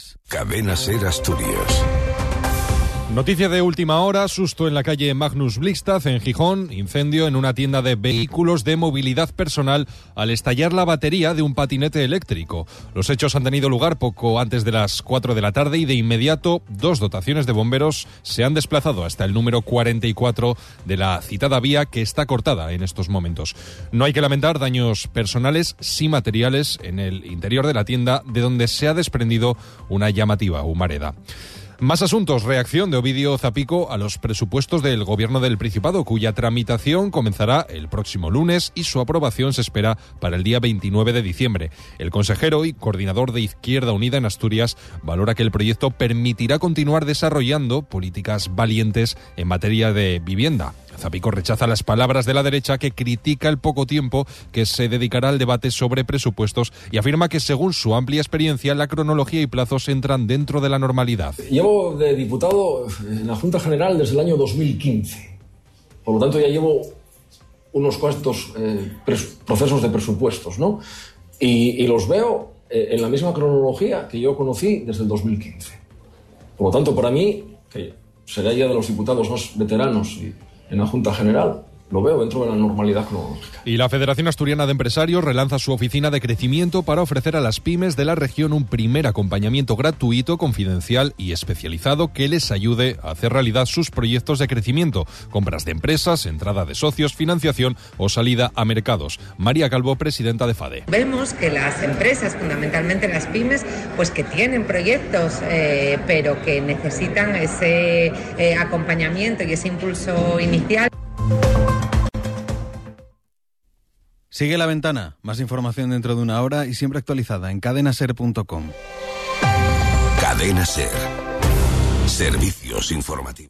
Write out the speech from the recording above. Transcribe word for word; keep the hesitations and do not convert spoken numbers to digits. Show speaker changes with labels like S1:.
S1: Asturias.
S2: Cadena SER Asturias.
S3: Noticia de última hora, susto en la calle Magnus Blixtad, en Gijón, incendio en una tienda de vehículos de movilidad personal al estallar la batería de un patinete eléctrico. Los hechos han tenido lugar poco antes de las cuatro de la tarde y de inmediato dos dotaciones de bomberos se han desplazado hasta el número cuarenta y cuatro de la citada vía, que está cortada en estos momentos. No hay que lamentar daños personales, sí materiales, en el interior de la tienda, de donde se ha desprendido una llamativa humareda. Más asuntos. Reacción de Ovidio Zapico a los presupuestos del Gobierno del Principado, cuya tramitación comenzará el próximo lunes y su aprobación se espera para el día veintinueve de diciembre. El consejero y coordinador de Izquierda Unida en Asturias valora que el proyecto permitirá continuar desarrollando políticas valientes en materia de vivienda. Zapico rechaza las palabras de la derecha, que critica el poco tiempo que se dedicará al debate sobre presupuestos y afirma que, según su amplia experiencia, la cronología y plazos entran dentro de la normalidad.
S4: Llevo de diputado en la Junta General desde el año dos mil quince. Por lo tanto, ya llevo unos cuantos eh, pres- procesos de presupuestos, ¿no? Y, y los veo eh, en la misma cronología que yo conocí desde el dos mil quince. Por lo tanto, para mí, que seré ya de los diputados más veteranos y en la Junta General, lo veo dentro de la normalidad cronológica.
S3: Y la Federación Asturiana de Empresarios relanza su oficina de crecimiento para ofrecer a las pymes de la región un primer acompañamiento gratuito, confidencial y especializado que les ayude a hacer realidad sus proyectos de crecimiento, compras de empresas, entrada de socios, financiación o salida a mercados. María Calvo, presidenta de FADE.
S5: Vemos que las empresas, fundamentalmente las pymes, pues que tienen proyectos, eh, pero que necesitan ese eh, acompañamiento y ese impulso inicial.
S1: Sigue La Ventana. Más información dentro de una hora y siempre actualizada en cadena ser punto com.
S2: Cadena SER. Servicios informativos.